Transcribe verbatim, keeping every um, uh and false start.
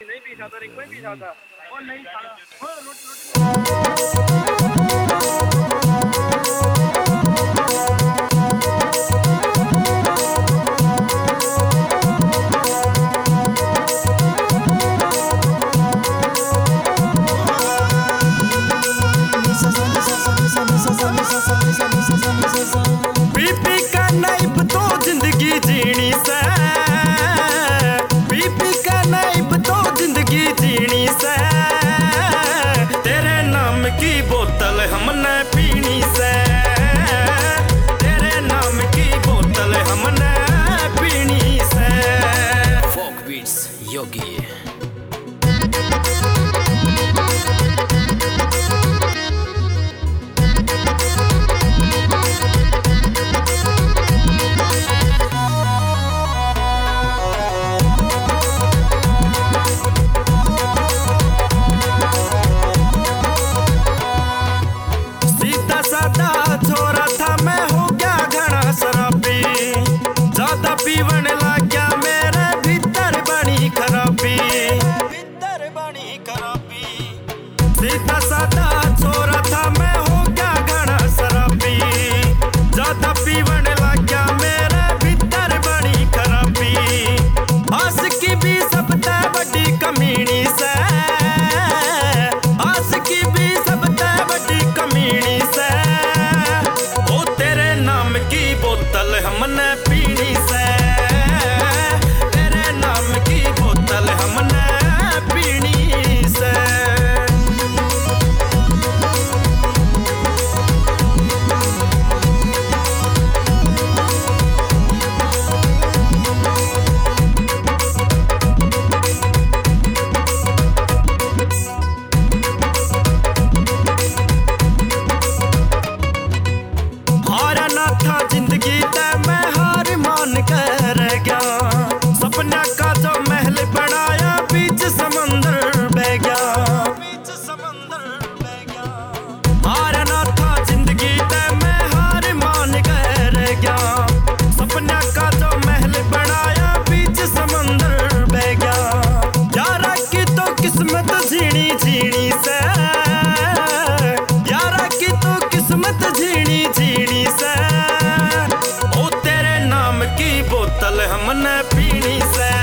नहीं पी सकता, नहीं कोई पी सकता और नहीं खाना और रोटी पी पी का नाइब तो जिंदगी जीनी से, पी पी का नाइब तो जिंदगी जीनी से, तेरे नाम की बोतल हमने पीनी से, तेरे नाम की बोतल हमने पीनी से। Folk beats Yogi. छोरा था मैं हो गया घना शराबी, ज्यादा पीवन लग गया मेरे भीतर बनी खराबी, भीतर बनी खराबी। सीधा साधा छोरा था मैं हो गया घना शराबी, ज्यादा पीवन लग गया मेरे भीतर बनी खराबी। आस की भी सबसे बड़ी कमीनी से, आस की भी सबसे बड़ी कमीनी से, बोतल हमने पीनी से, तेरे नाम की बोतल हमने पीनी से। हारा ना था जिंदगी मैं हार मान कर गया, सपना का जो महल बनाया बीच समंदर बह गया, बीच समंदर बह गया। हार ना था जिंदगी मैं हार मान कर गया, सपना का जो महल बनाया बीच समंदर बह गया। यारा की तो किस्मत झीनी झीनी से, यारा की तो किस्मत झीनी झीनी से, बोतल हमने पीनी से।